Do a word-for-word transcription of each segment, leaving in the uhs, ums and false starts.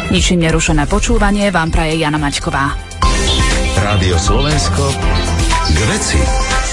Ničím nerušené počúvanie vám praje Jana Maťková. Rádio Slovensko k veci.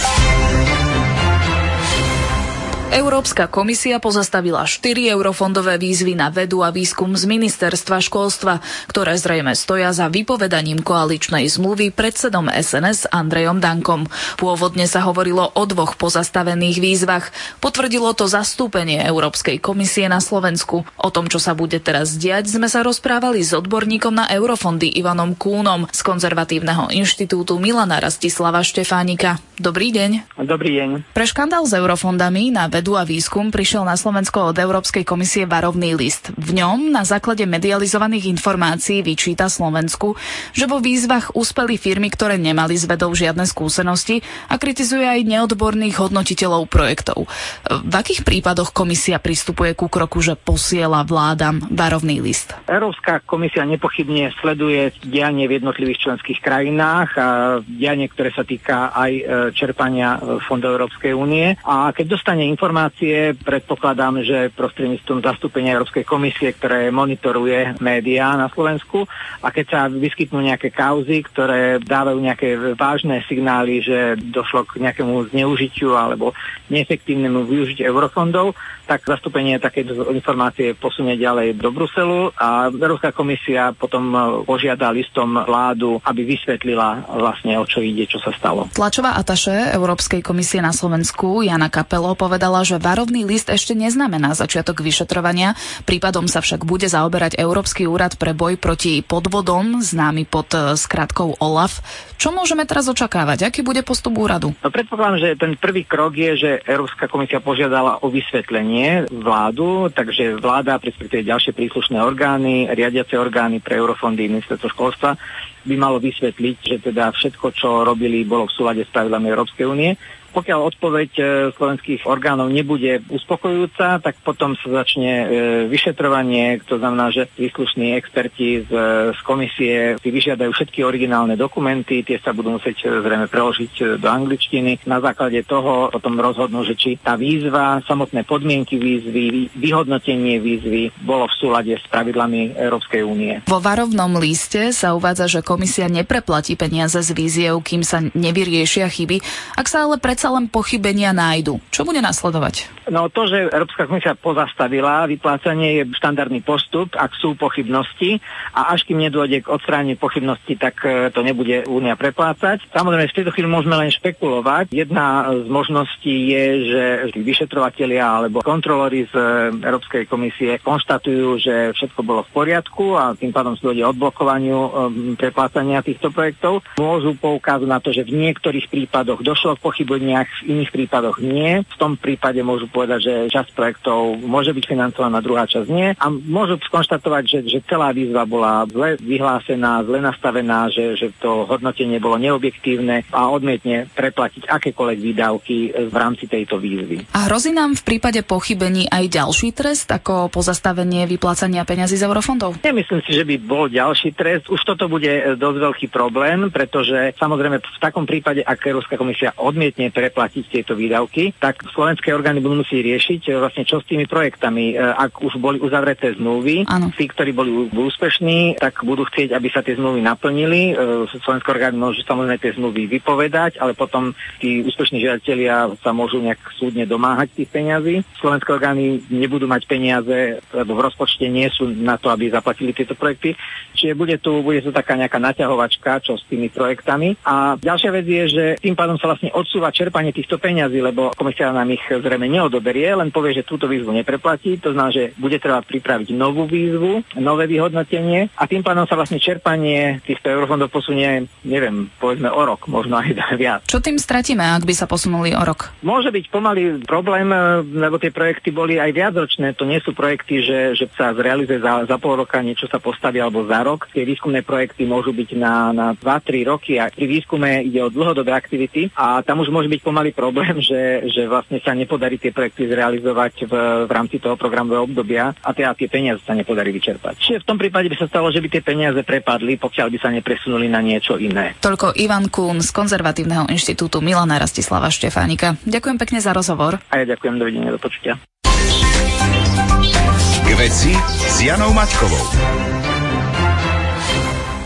Európska komisia pozastavila štyri eurofondové výzvy na vedu a výskum z ministerstva školstva, ktoré zrejme stoja za vypovedaním koaličnej zmluvy predsedom es en es Andrejom Dankom. Pôvodne sa hovorilo o dvoch pozastavených výzvach. Potvrdilo to zastúpenie Európskej komisie na Slovensku. O tom, čo sa bude teraz diať, sme sa rozprávali s odborníkom na eurofondy Ivanom Kúnom z Konzervatívneho inštitútu Milana Rastislava Štefánika. Dobrý deň. Dobrý deň. Pre škandál s eurofondami na vedu a výskum prišiel na Slovensko od Európskej komisie varovný list. V ňom na základe medializovaných informácií vyčíta Slovensku, že vo výzvach úspeli firmy, ktoré nemali s vedou žiadne skúsenosti, a kritizuje aj neodborných hodnotiteľov projektov. V akých prípadoch komisia pristupuje ku kroku, že posiela vládam varovný list? Európska komisia nepochybne sleduje dianie v jednotlivých členských krajinách a dianie, ktoré sa týka aj čerpania fondov Európskej únie. A keď dostane informácie, predpokladám, že prostredníctvom zastúpenia Európskej komisie, ktoré monitoruje médiá na Slovensku, a keď sa vyskytnú nejaké kauzy, ktoré dávajú nejaké vážne signály, že došlo k nejakému zneužitiu alebo neefektívnemu využitiu eurofondov, tak zastúpenie takéto informácie posunie ďalej do Bruselu a Európska komisia potom požiada listom vládu, aby vysvetlila vlastne, o čo ide, čo sa stalo. Tlačová ataše Európskej komisie na Slovensku Jana Kapelo povedala, že varovný list ešte neznamená začiatok vyšetrovania. Prípadom sa však bude zaoberať Európsky úrad pre boj proti podvodom, známy pod skratkou OLAF. Čo môžeme teraz očakávať? Aký bude postup úradu? No, predpokladám, že ten prvý krok je, že Európska komisia požiadala o vysvetlenie vládu, takže vláda, respektíve ďalšie príslušné orgány, riadiace orgány pre eurofondy ministerstvo školstva by malo vysvetliť, že teda všetko, čo robili, bolo v súlade s pravidlami Európskej únie. Pokiaľ odpoveď e, slovenských orgánov nebude uspokojujúca, tak potom sa začne e, vyšetrovanie, to znamená, že príslušní experti z, z komisie si vyžiadajú všetky originálne dokumenty, tie sa budú musieť e, zrejme preložiť do angličtiny. Na základe toho potom rozhodnú, že či tá výzva, samotné podmienky výzvy, vyhodnotenie výzvy bolo v súlade s pravidlami Európskej únie. Vo varovnom liste sa uvádza, že komisia nepreplatí peniaze z výziev, kým sa nevyriešia chyby. Ak sa ale predsa len pochybenia nájdu, čo bude nasledovať? No to, že Európska komisia pozastavila vyplácanie, je štandardný postup, ak sú pochybnosti, a až kým nedôjde k odstráneniu pochybností, tak to nebude únia preplácať. Samozrejme, v tejto chvíli môžeme len špekulovať. Jedna z možností je, že vyšetrovatelia alebo kontrolóri z Európskej komisie konštatujú, že všetko bolo v poriadku a tým pádom sa dôjde odblokovaniu preplácania týchto projektov. Môžu poukázať na to, že v niektorých prípadoch došlo k pochybeniu, v iných prípadoch nie. V tom prípade môžu povedať, že časť projektov môže byť financovaná, druhá časť nie. A môžu skonštatovať, že, že celá výzva bola zle vyhlásená, zle nastavená, že, že to hodnotenie bolo neobjektívne a odmietne preplatiť akékoľvek výdavky v rámci tejto výzvy. A hrozí nám v prípade pochybení aj ďalší trest, ako pozastavenie vyplácania peňazí z eurofondov? Nemyslím si, že by bol ďalší trest. Už toto bude dosť veľký problém, pretože samozrejme v takom prípade, ak Európska komisia odmietne preplatiť tieto výdavky, tak slovenské orgány budú musieť riešiť vlastne čo s tými projektami. Ak už boli uzavreté zmluvy, ano. Tí, ktorí boli úspešní, tak budú chcieť, aby sa tie zmluvy naplnili. Slovenské orgány môžu samozrejme tie zmluvy vypovedať, ale potom tí úspešní žiadatelia sa môžu nejak súdne domáhať tých peňazí. Slovenské orgány nebudú mať peniaze, lebo v rozpočte nie sú na to, aby zaplatili tieto projekty. Čiže bude tu, bude tu taká nejaká naťahovačka, čo s tými projektami. A ďalšia vec je, že tým pádom sa vlastne odsúva čerpanie týchto peňazí, lebo komisia nám ich zrejme neodoberie, len povie, že túto výzvu nepreplatí, to znamená, že bude treba pripraviť novú výzvu, nové vyhodnotenie a tým pádom sa vlastne čerpanie týchto eurofondov posunie, neviem, povedzme o rok, možno aj viac. Čo tým stratíme, ak by sa posunuli o rok? Môže byť pomaly problém, lebo tie projekty boli aj viacročné, to nie sú projekty, že, že sa zrealizuje za, za pol roka, niečo sa postaví alebo za rok. Tie výskumné projekty môžu byť na, na dva tri roky a pri výskume ide o dlhodobé aktivity a tam už môže byť pomaly problém, že, že vlastne sa nepodarí tie projekty zrealizovať v, v rámci toho programového obdobia a tie, a tie peniaze sa nepodarí vyčerpať. Čiže v tom prípade by sa stalo, že by tie peniaze prepadli, pokiaľ by sa nepresunuli na niečo iné. Toľko Ivan Kún z Konzervatívneho inštitútu Milana Rastislava Štefánika. Ďakujem pekne za rozhovor. A ja ďakujem, dovidenia, do počutia. K veci s Janou Maťkovou.